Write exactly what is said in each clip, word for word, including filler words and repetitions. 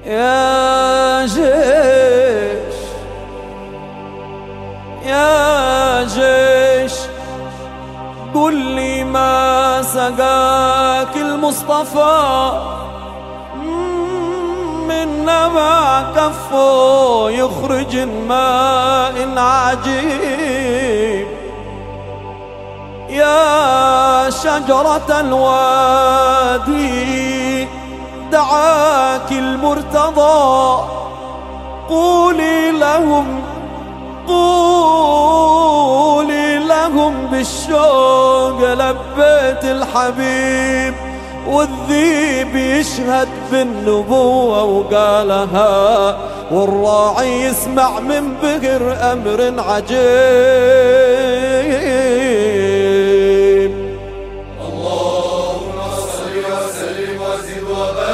يا جيش يا جيش قل لي ما سقاك المصطفى من نبع كفه يخرج ماء عجيب. يا شجرة الوادي دعاك المرتضى قولي لهم قولي لهم بالشوق لبيت الحبيب. والذيب يشهد بالنبوة وقالها والراعي يسمع من بقر أمر عجيب. اللهم صل وسلم وزد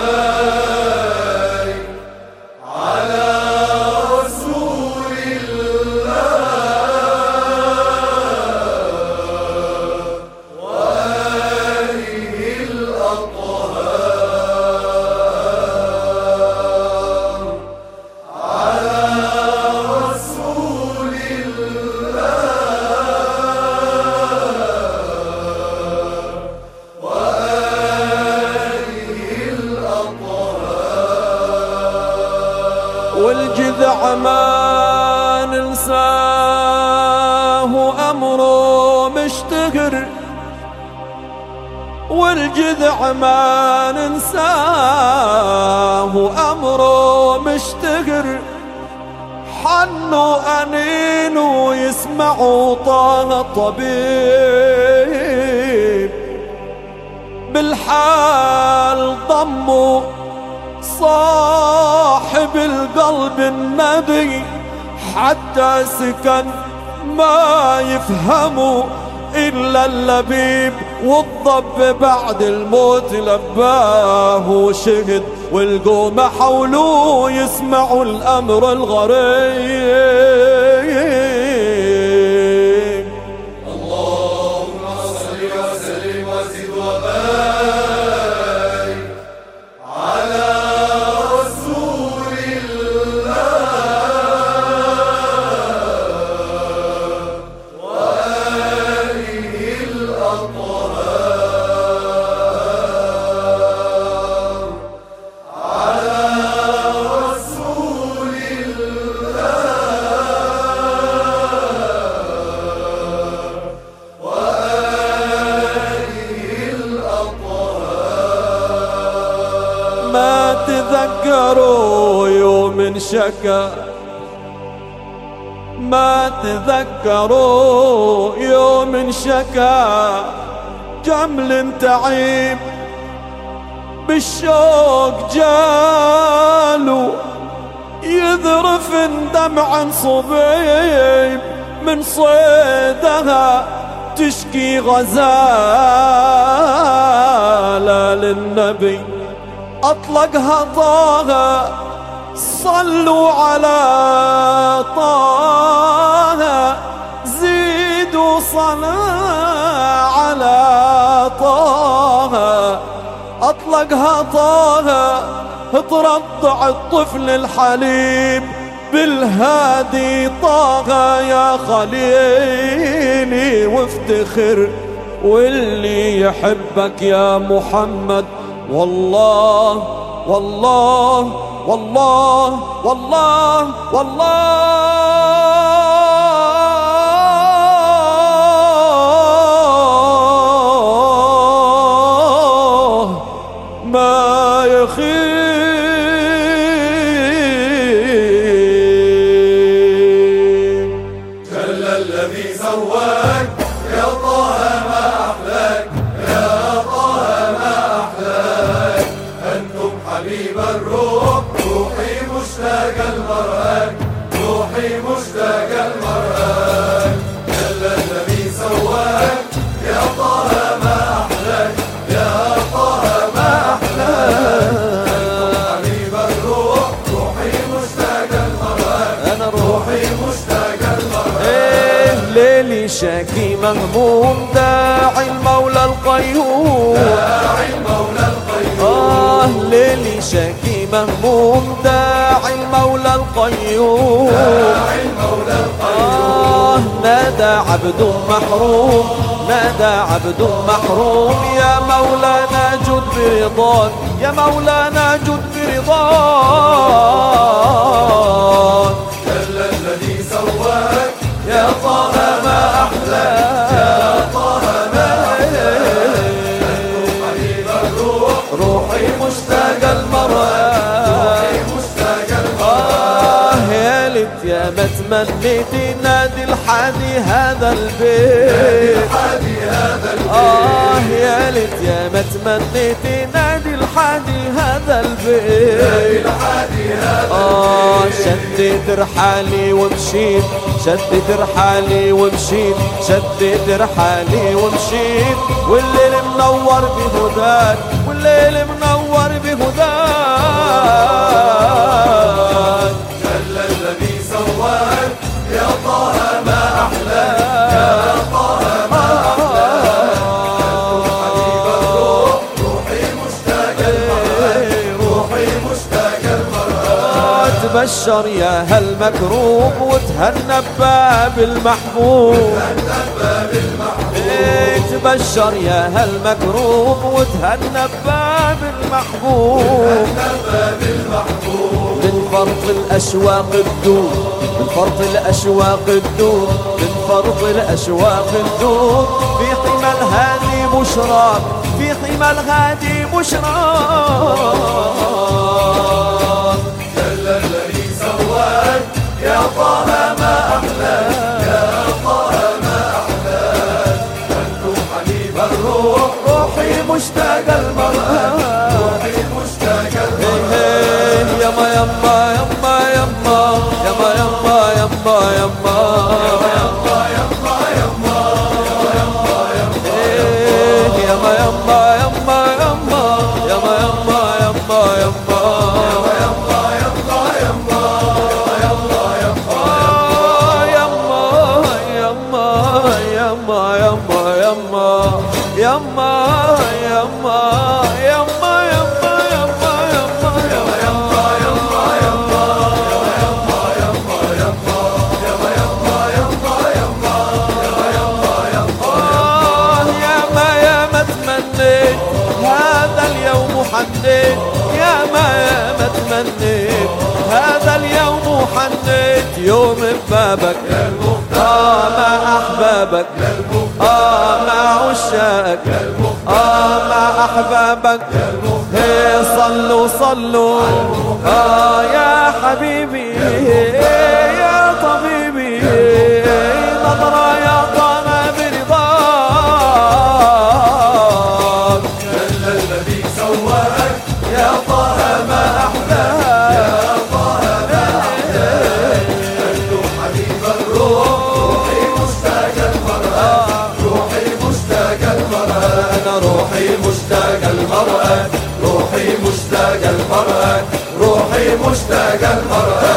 وبارك على رسول الله وآله الأطهار على رسول الله وآله الأطهار. والجذع ما ننساه أمره مشتهر والجذع ما ننساه أمره مشتهر. حنوا أنينوا يسمعوا طه الطبيب بالحال ضموا صاحب القلب النبي حتى سكن ما يفهموا إلا اللبيب. والضب بعد الموت لباه وشهد والقوم حولوه يسمعوا الأمر الغريب. اللهم صل وسلم وزد وبارك على رسول الله وآله الأطهار على رسول الله وآله الأطهار. ما تذكروا يوم شكا ما تذكروا يوم شكا جمل تعيب بالشوق جالو يذرف دمعا صبيب من صيدها تشكي غزالة للنبي أطلقها طه. صلوا على طه زيدوا صلاة على طه. أطلقها طه ترضع الطفل الحليب بالهادي طه يا خليلي وافتخر واللي يحبك يا محمد. والله والله والله والله والله ما يخيب. جل الذي سواك يا طه ما أحلاك يا طه ما أحلاك. أنتم حبيب الروح روحي مشتاق المرآك روحي مشتاق المرآك. جل الذي سواك يا طه ما أحلاك يا طه ما أحلاك. أنتم حبيب الروح روحي مشتاق المرآك أنا روحي مشتاق المرآك. إيه ليلي شاكي مهموم داعي المولى القيوم داعي المولى القيوم آه ليلي شاكي مهموم داعي المولى القيوم داعي المولى القيوم آه نادى عبد محروم نادى عبد محروم يا مولانا جد برضاك يا مولانا جد برضاك جل الذي سواك يا طه ما أحلاك يا طه ما أحلاك أنتم حبيب الروح روحي مشتاق المرأة روحي مشتاق المرأة آه يا ليت يا ما تمنيتي نادي الحادي هذا البيت حادي هذا البيت آه يا ليت يا ما تمنيتي نادي الحادي هذا البيت الحادي هذا آه شديت رحالي ومشيت شديت رحالي ومشيت شديت رحالي ومشيت والليل منور بهداك والليل منور بهداك جل الذي سواك يا طه ما أحلاك يا طه ما أحلاك أنتم حبيب الروح روحي مشتاق المرأة روحي مشتاق المرأة تبشر يا هالمكروب وتهنى بباب المحبوب باب المحبوب إيه تبشر يا هالمكروب وتهنى بباب المحبوب باب المحبوب من فرط الأشواق الدود من فرط الأشواق الدود من فرط الأشواق الدود في حمى الهادي بشراك في حمى الهادي بشراك جل الذي سواك يا طه ما أحلاك يا طه ما أحلاك أنتم حبيب الروح روحي مشتاق المرأة روحي مشتاق المرأة إيه يما يما يما يما يما يما يما يما إيه يما يما يما يما يما يما يما يما آه يما يما يما يما يما يما يما يما يما يما آه ياما ياما تمنيت هذا اليوم حنيت ياما ياما تمنيت هذا اليوم حنيت يوم ببابك آه مع أحبابك آه مع عشاقك آه مع أحبابك هي صلوا صلوا آه يا حبيبي يا طبيبي نظرة يا طه برضاك جل الذي سواك يا طه ما أحلاك يا طه ما أحلاك أنتم حبيب الروح روحي مشتاق المرأة روحي مشتاق المرأة أنا روحي مشتاق المرأة روحي مشتاق المرأة روحي مشتاق المرأة